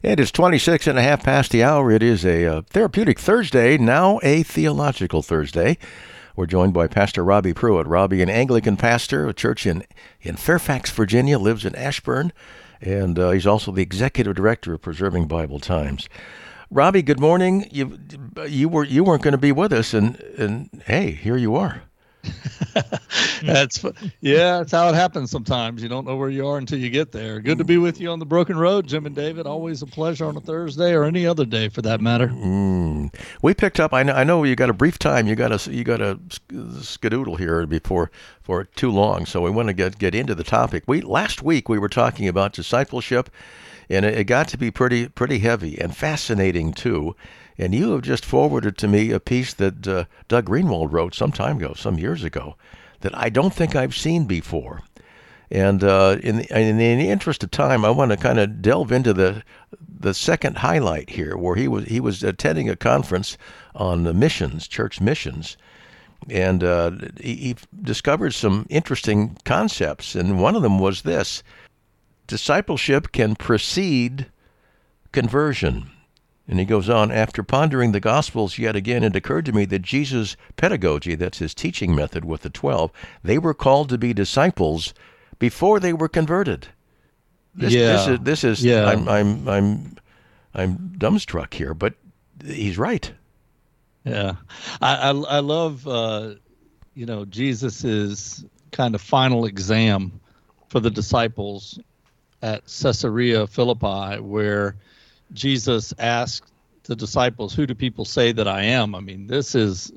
It is 26 and a half past the hour. It is a therapeutic Thursday, now a theological Thursday. We're joined by Pastor Robbie Pruitt. Robbie, an Anglican pastor, a church in Fairfax, Virginia, lives in Ashburn, and he's also the executive director of Preserving Bible Times. Robbie, good morning. You weren't going to be with us, and hey, here you are. That's how it happens sometimes. You don't know where you are until you get there. Good to be with you on the Broken Road, Jim and David. Always a pleasure on a Thursday or any other day for that matter. We picked up. I know you got a brief time. You got a skedoodle here before for too long. So we want to get into the topic. Last week we were talking about discipleship, and it got to be pretty heavy and fascinating too. And you have just forwarded to me a piece that Doug Greenwald wrote some years ago, that I don't think I've seen before. And in the interest of time, I want to kind of delve into the second highlight here, where he was attending a conference on the missions, church missions, and he discovered some interesting concepts. And one of them was this: discipleship can precede conversion. And he goes on, after pondering the Gospels yet again, it occurred to me that Jesus' pedagogy, that's his teaching method with the 12, they were called to be disciples before they were converted. This is I'm dumbstruck here, but he's right. Yeah, I love Jesus's kind of final exam for the disciples at Caesarea Philippi, where Jesus asked the disciples, "Who do people say that I am?" I mean, this is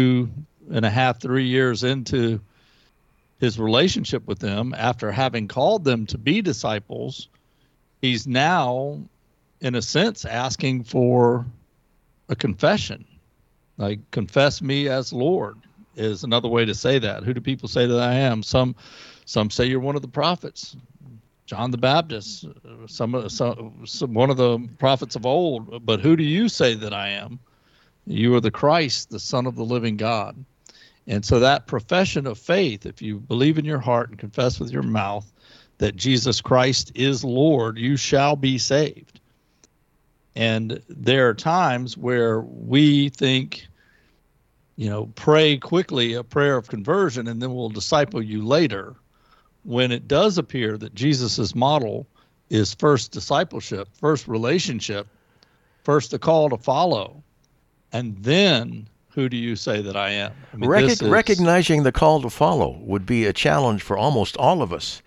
2.5, 3 years into his relationship with them. After having called them to be disciples, he's now, in a sense, asking for a confession. Like, confess me as Lord is another way to say that. Who do people say that I am? Some say you're one of the prophets. John the Baptist, some one of the prophets of old, but who do you say that I am? You are the Christ, the Son of the living God. And so that profession of faith, if you believe in your heart and confess with your mouth that Jesus Christ is Lord, you shall be saved. And there are times where we think, pray quickly a prayer of conversion and then we'll disciple you later, when it does appear that Jesus's model is first discipleship, first relationship, first the call to follow, and then who do you say that I am? I mean, recognizing the call to follow would be a challenge for almost all of us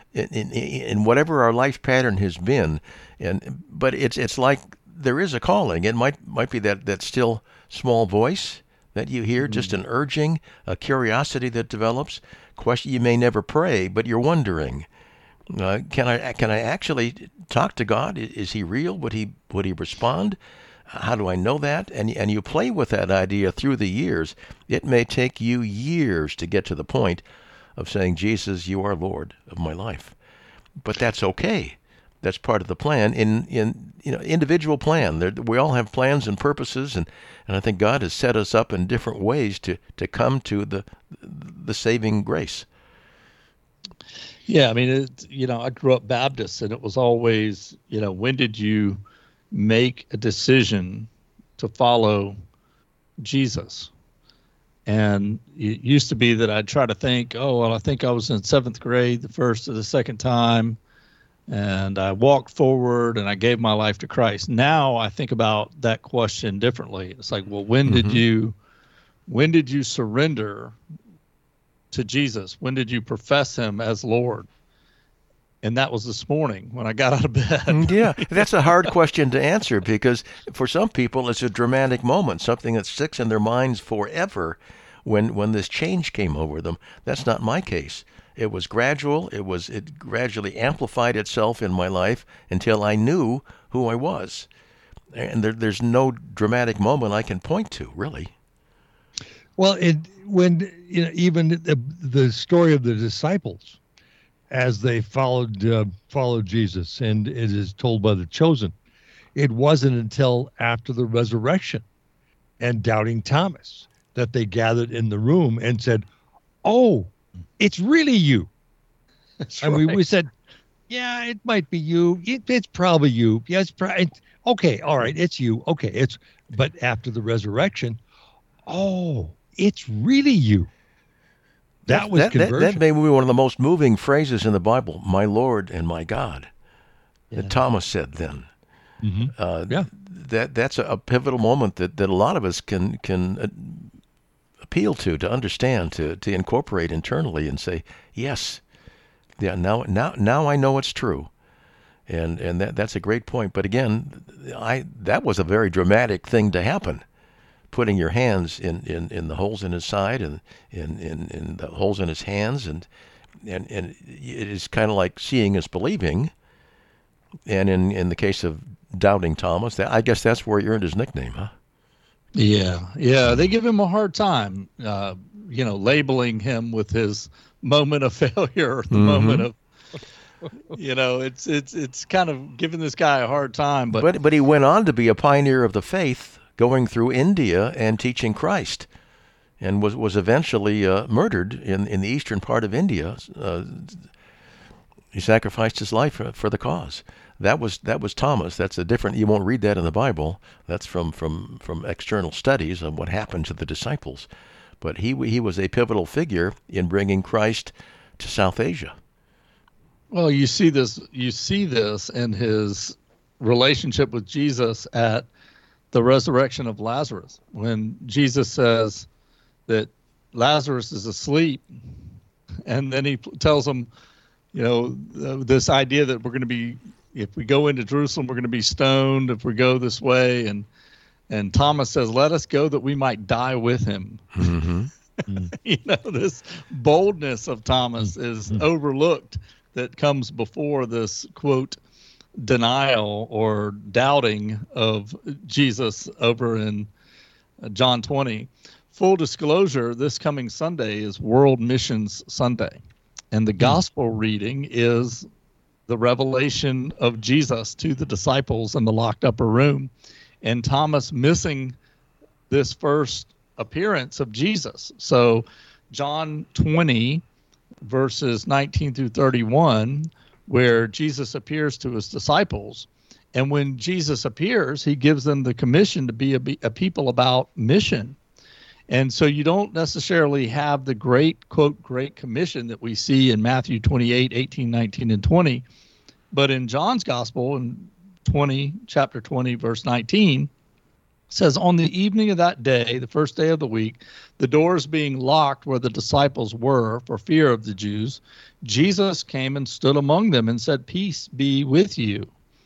in whatever our life pattern has been. But it's like there is a calling. It might be that still small voice that you hear, just an urging, a curiosity that develops. Question: you may never pray, but you're wondering, can I actually talk to God? Is he real? Would he respond? How do I know that? And you play with that idea through the years. It may take you years to get to the point of saying, Jesus, you are Lord of my life. But that's okay. That's part of the plan. In individual plan. We all have plans and purposes, and I think God has set us up in different ways to come to the saving grace. Yeah, I mean, I grew up Baptist, and it was always, when did you make a decision to follow Jesus? And it used to be that I'd try to think, I think I was in 7th grade the first or the second time, and I walked forward and I gave my life to Christ. Now I think about that question differently. It's like, well, when did you surrender to Jesus? When did you profess him as Lord? And that was this morning when I got out of bed. Yeah, that's a hard question to answer, because for some people it's a dramatic moment, something that sticks in their minds forever when this change came over them. That's not my case. It was gradual. It gradually amplified itself in my life until I knew who I was. And there's no dramatic moment I can point to, really. Well, even the story of the disciples, as they followed Jesus, and it is told by the chosen, it wasn't until after the resurrection and doubting Thomas that they gathered in the room and said, "Oh, it's really you." That's And right. we said, Yeah, it might be you. It's probably you. Yes, okay, all right, it's you. Okay, but after the resurrection, oh, it's really you. That was That conversion. may be one of the most moving phrases in the Bible. My Lord and my God. Yeah. That Thomas said then. Yeah. That's a pivotal moment that a lot of us can appeal to understand, to incorporate internally, and say, yes, yeah, now I know it's true, and that's a great point. But again, that was a very dramatic thing to happen. Putting your hands in the holes in his side and in the holes in his hands, and it is kind of like seeing is believing. And in the case of doubting Thomas, I guess that's where he earned his nickname, huh? Yeah. They give him a hard time, labeling him with his moment of failure, or the moment of, it's kind of giving this guy a hard time. But he went on to be a pioneer of the faith, going through India and teaching Christ, and was eventually murdered in the eastern part of India. He sacrificed his life for the cause. That was Thomas. That's a different. You won't read that in the Bible. That's from external studies of what happened to the disciples. But he was a pivotal figure in bringing Christ to South Asia. Well, you see this in his relationship with Jesus at the resurrection of Lazarus, when Jesus says that Lazarus is asleep, and then he tells him, this idea that we're going to be, if we go into Jerusalem, we're going to be stoned if we go this way. And Thomas says, let us go that we might die with him. Mm-hmm. This boldness of Thomas is overlooked, that comes before this, quote, denial or doubting of Jesus over in John 20. Full disclosure, this coming Sunday is World Missions Sunday. And the gospel reading is the revelation of Jesus to the disciples in the locked upper room, and Thomas missing this first appearance of Jesus. So John 20, verses 19 through 31, where Jesus appears to his disciples. And when Jesus appears, he gives them the commission to be a people about mission. And so you don't necessarily have the great, quote, great commission that we see in Matthew 28, 18, 19, and 20. But in John's gospel, in chapter 20, verse 19, says, on the evening of that day, the first day of the week, the doors being locked where the disciples were for fear of the Jews, Jesus came and stood among them and said, peace be with you.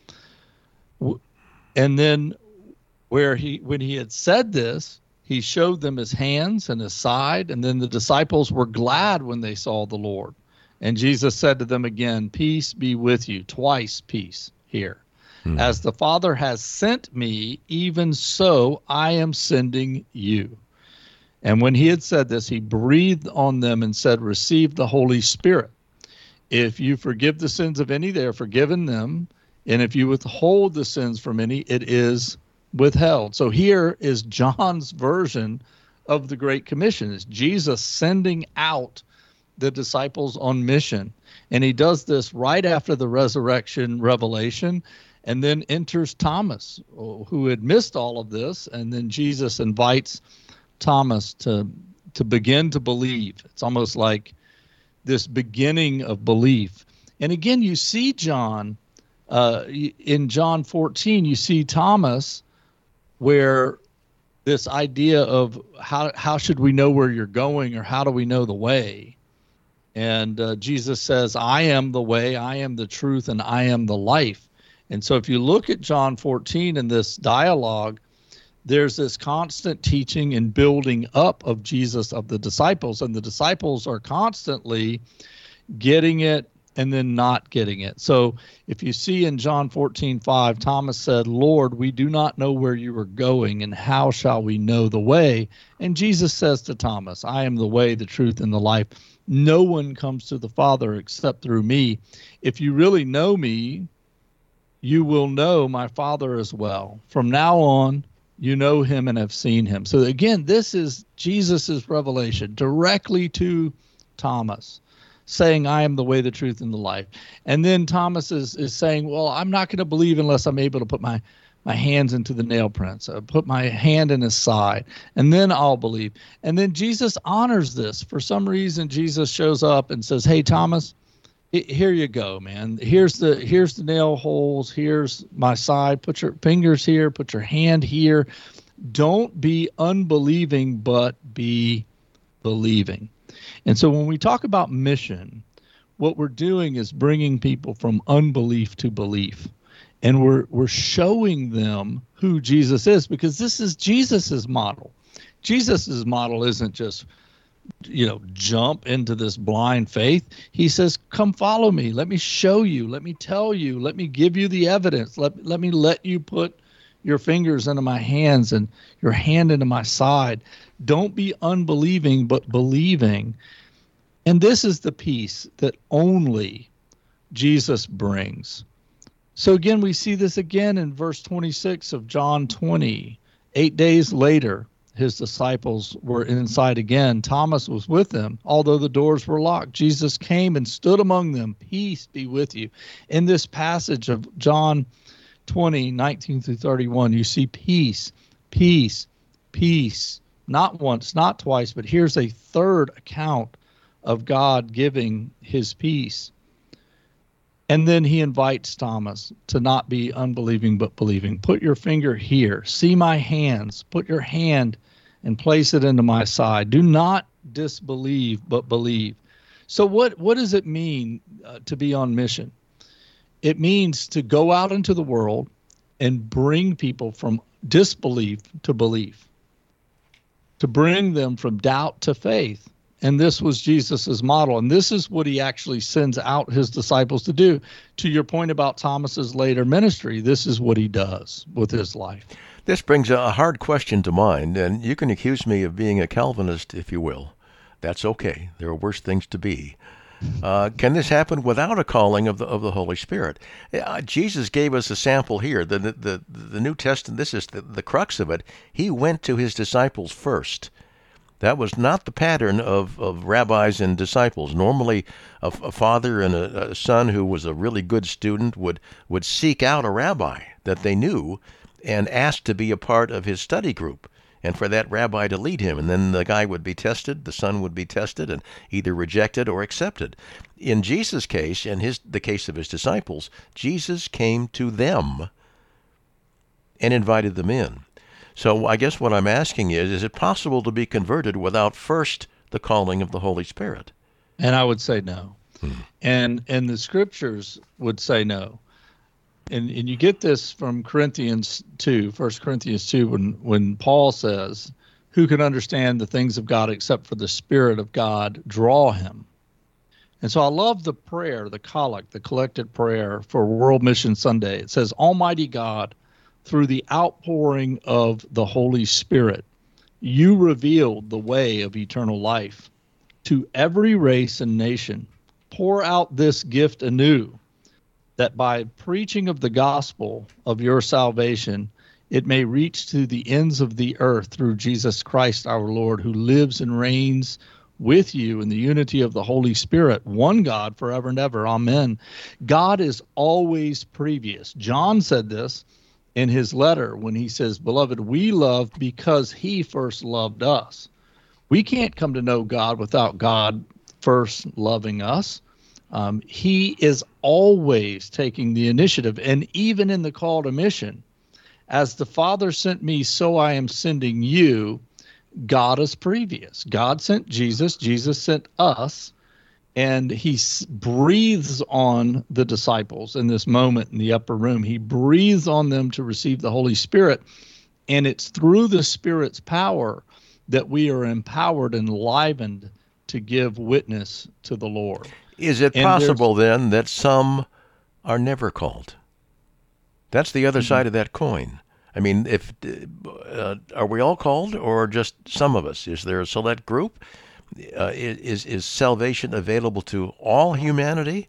And then when he had said this, he showed them his hands and his side, and then the disciples were glad when they saw the Lord. And Jesus said to them again, peace be with you. Twice peace here. Mm-hmm. As the Father has sent me, even so I am sending you. And when he had said this, he breathed on them and said, receive the Holy Spirit. If you forgive the sins of any, they are forgiven them. And if you withhold the sins from any, it is withheld. So here is John's version of the Great Commission. It's Jesus sending out the disciples on mission. And he does this right after the resurrection revelation, and then enters Thomas, who had missed all of this. And then Jesus invites Thomas to begin to believe. It's almost like this beginning of belief. And again, you see John, in John 14, you see Thomas, where this idea of how should we know where you're going, or how do we know the way? And Jesus says, I am the way, I am the truth, and I am the life. And so if you look at John 14 in this dialogue, there's this constant teaching and building up of Jesus, of the disciples, and the disciples are constantly getting it and then not getting it. So if you see in John 14:5, Thomas said, Lord, we do not know where you are going, and how shall we know the way? And Jesus says to Thomas, I am the way, the truth, and the life. No one comes to the Father except through me. If you really know me, you will know my Father as well. From now on, you know him and have seen him. So again, this is Jesus's revelation directly to Thomas. saying, I am the way, the truth, and the life. And then Thomas is saying, well, I'm not going to believe unless I'm able to put my hands into the nail prints, put my hand in his side, and then I'll believe. And then Jesus honors this. For some reason, Jesus shows up and says, hey, Thomas, here you go, man. Here's the nail holes. Here's my side. Put your fingers here. Put your hand here. Don't be unbelieving, but be believing. And so when we talk about mission, what we're doing is bringing people from unbelief to belief. And we're showing them who Jesus is, because this is Jesus's model. Jesus's model isn't just, jump into this blind faith. He says, come follow me. Let me show you. Let me tell you. Let me give you the evidence. Let me let you put your fingers into my hands and your hand into my side. Don't be unbelieving, but believing. And this is the peace that only Jesus brings. So again, we see this again in verse 26 of John 20. 8 days later, his disciples were inside again. Thomas was with them, although the doors were locked. Jesus came and stood among them. Peace be with you. In this passage of John 20, 19 through 31, you see peace, peace, peace. Not once, not twice, but here's a third account of God giving his peace. And then he invites Thomas to not be unbelieving but believing. Put your finger here. See my hands. Put your hand and place it into my side. Do not disbelieve but believe. So what does it mean to be on mission? It means to go out into the world and bring people from disbelief to belief, to bring them from doubt to faith. And this was Jesus's model. And this is what he actually sends out his disciples to do. To your point about Thomas's later ministry, this is what he does with his life. This brings a hard question to mind, and you can accuse me of being a Calvinist, if you will. That's okay. There are worse things to be. Can this happen without a calling of the Holy Spirit? Jesus gave us a sample here. The New Testament, this is the crux of it. He went to his disciples first. That was not the pattern of rabbis and disciples. Normally, a father and a son who was a really good student would seek out a rabbi that they knew and ask to be a part of his study group, and for that rabbi to lead him. And then the guy would be tested, the son would be tested, and either rejected or accepted. In Jesus' case, and the case of his disciples, Jesus came to them and invited them in. So I guess what I'm asking is it possible to be converted without first the calling of the Holy Spirit? And I would say no. And the scriptures would say no. And you get this from Corinthians 2, 1 Corinthians 2, when Paul says, who can understand the things of God except for the Spirit of God draw him? And so I love the prayer, the collect, the collected prayer for World Mission Sunday. It says, Almighty God, through the outpouring of the Holy Spirit, you revealed the way of eternal life to every race and nation. Pour out this gift anew, that by preaching of the gospel of your salvation, it may reach to the ends of the earth through Jesus Christ our Lord, who lives and reigns with you in the unity of the Holy Spirit, one God forever and ever. Amen. God is always previous. John said this in his letter when he says, Beloved, we love because he first loved us. We can't come to know God without God first loving us. He is always taking the initiative. And even in the call to mission, as the Father sent me, so I am sending you. God is previous. God sent Jesus. Jesus sent us. And he breathes on the disciples in this moment in the upper room. He breathes on them to receive the Holy Spirit. And it's through the Spirit's power that we are empowered and enlivened to give witness to the Lord. Is it possible then that some are never called? That's the other side of that coin. I mean, are we all called, or just some of us? Is there a select group? Is salvation available to all humanity?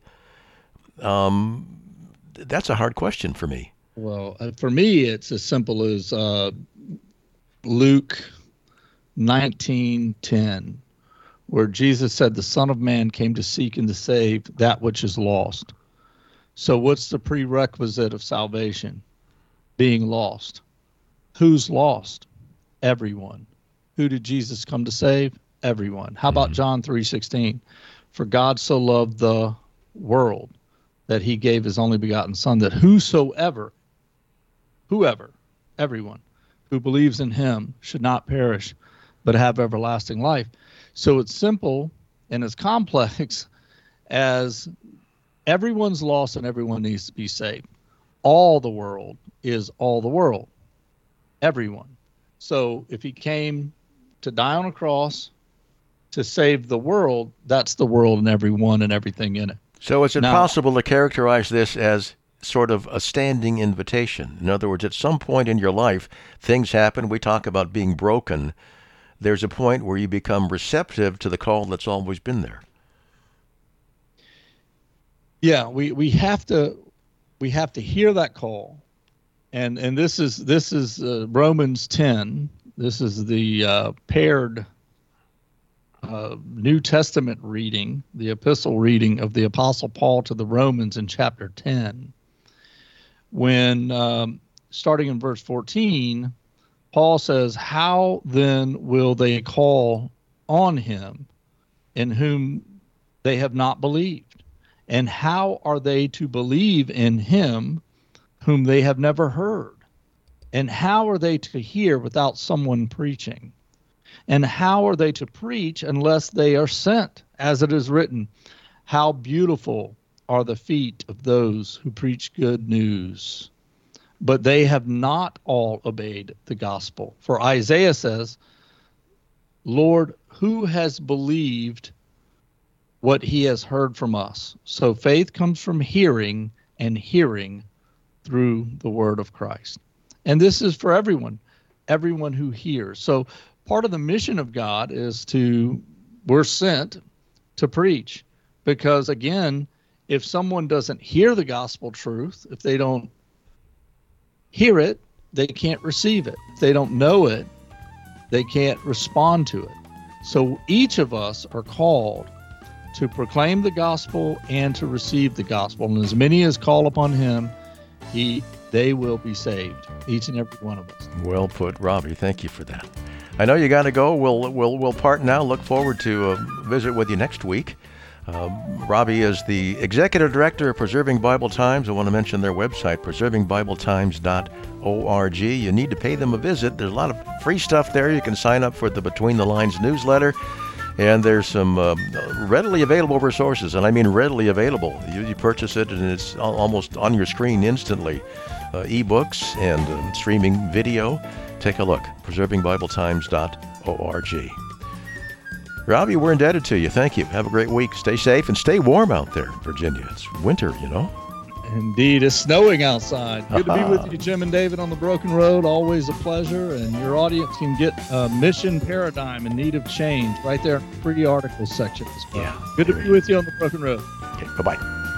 That's a hard question for me. Well, for me, it's as simple as Luke 19:10, where Jesus said the Son of Man came to seek and to save that which is lost. So what's the prerequisite of salvation? Being lost. Who's lost? Everyone. Who did Jesus come to save? Everyone. How about John 3:16? For God so loved the world that he gave his only begotten Son, that whoever, everyone who believes in him should not perish, but have everlasting life. So it's simple and as complex as everyone's lost and everyone needs to be saved. All the world is all the world. Everyone. So if he came to die on a cross to save the world, that's the world and everyone and everything in it. So is it possible to characterize this as sort of a standing invitation? In other words, at some point in your life, things happen. We talk about being broken. There's a point where you become receptive to the call that's always been there. Yeah, we have to hear that call, and this is Romans 10. This is the paired New Testament reading, the epistle reading of the Apostle Paul to the Romans in chapter 10. When starting in verse 14, Paul says, "How then will they call on him in whom they have not believed? And how are they to believe in him whom they have never heard? And how are they to hear without someone preaching? And how are they to preach unless they are sent? As it is written, how beautiful are the feet of those who preach good news. But they have not all obeyed the gospel. For Isaiah says, Lord, who has believed what he has heard from us? So faith comes from hearing, and hearing through the word of Christ." And this is for everyone who hears. So part of the mission of God is we're sent to preach. Because again, if someone doesn't hear the gospel truth, if they don't hear it, they can't receive it. If they don't know it, they can't respond to it. So each of us are called to proclaim the gospel and to receive the gospel. And as many as call upon him, they will be saved, each and every one of us. Well put, Robbie. Thank you for that. I know you got to go. We'll part now. Look forward to visit with you next week. Robbie is the Executive Director of Preserving Bible Times. I want to mention their website, preservingbibletImes.org. You need to pay them a visit. There's a lot of free stuff there. You can sign up for the Between the Lines newsletter. And there's some readily available resources, and I mean readily available. You purchase it, and it's almost on your screen instantly. E-books and streaming video. Take a look, preservingbibletImes.org. Robbie, we're indebted to you. Thank you. Have a great week. Stay safe and stay warm out there, Virginia. It's winter, you know. Indeed. It's snowing outside. Good to be with you, Jim and David, on the Broken Road. Always a pleasure. And your audience can get Mission Paradigm in Need of Change right there in the free articles section as well. Yeah. Good to be with you on the Broken Road. Okay, bye-bye.